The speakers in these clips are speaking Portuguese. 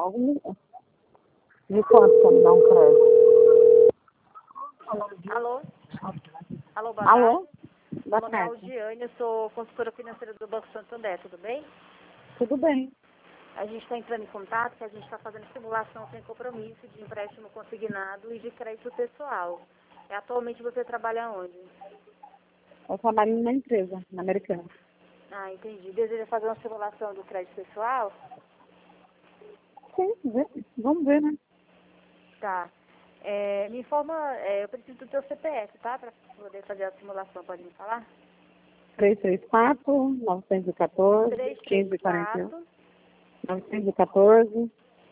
logo me quanto pra me dar um crédito. Alô? Alô, boa Alô? tarde. Boa Meu nome é tarde. Aldiane, eu sou consultora financeira do Banco Santander, tudo bem? Tudo bem. A gente está entrando em contato, que a gente está fazendo simulação sem compromisso de empréstimo consignado e de crédito pessoal. Atualmente você trabalha onde? Eu trabalho numa empresa, na Americana. Ah, entendi. Deseja fazer uma simulação do crédito pessoal? Sim, vamos ver, né? Tá. Me informa, eu preciso do teu CPF, tá? Para poder fazer a simulação, pode me falar? 334, 914, 1541, 334 914,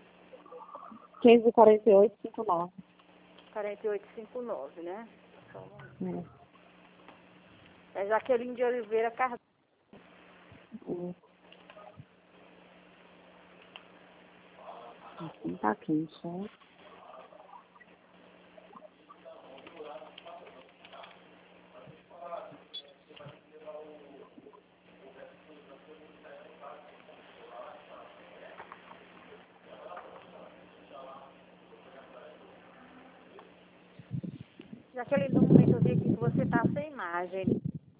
1548, 59. 4859, né? Só um momento. É. É Jaqueline de Oliveira Cardoso. Assim tá aqui, só. Jaqueline, no momento eu vi aqui que você está sem imagem.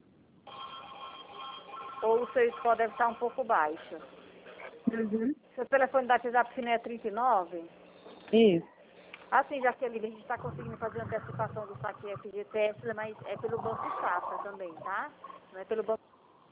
Ou o seu score deve estar um pouco baixo. Uhum. Seu telefone da WhatsApp final é 39? Isso. Assim, Jaqueline, a gente está conseguindo fazer antecipação do saque FGTS, mas é pelo Banco Safra também, tá? Não é pelo Banco.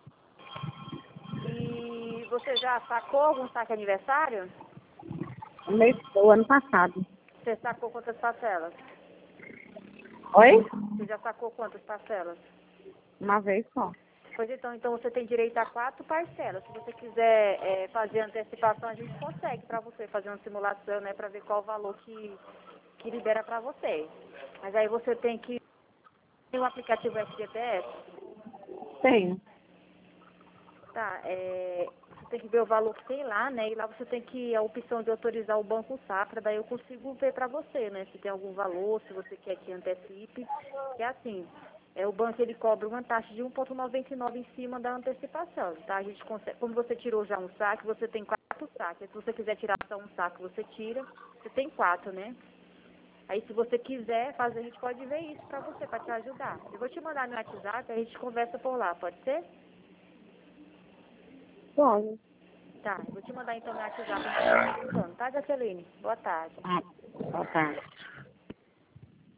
E você já sacou algum saque aniversário? O ano passado. Você sacou quantas parcelas? Oi? Você já sacou quantas parcelas? Uma vez só. Pois então você tem direito a 4 parcelas. Se você quiser fazer antecipação, a gente consegue para você fazer uma simulação, né, para ver qual o valor que libera para você. Mas aí você tem que ter o aplicativo FGTS. Tenho. Tá, você tem que ver o valor que tem lá, né? E lá você tem que a opção de autorizar o Banco Safra, daí eu consigo ver para você, né? Se tem algum valor, se você quer que antecipe. Que é assim, o banco ele cobra uma taxa de 1,99 em cima da antecipação, tá? A gente consegue, como você tirou já um saque, você tem 4 saques. Se você quiser tirar só um saque, você tira. Você tem 4, né? Aí se você quiser fazer, a gente pode ver isso para você, para te ajudar. Eu vou te mandar no WhatsApp, a gente conversa por lá, pode ser? Pode. Tá, eu vou te mandar então no WhatsApp, a gente vai conversando, tá, Jaqueline? Boa tarde. Ah, boa tarde.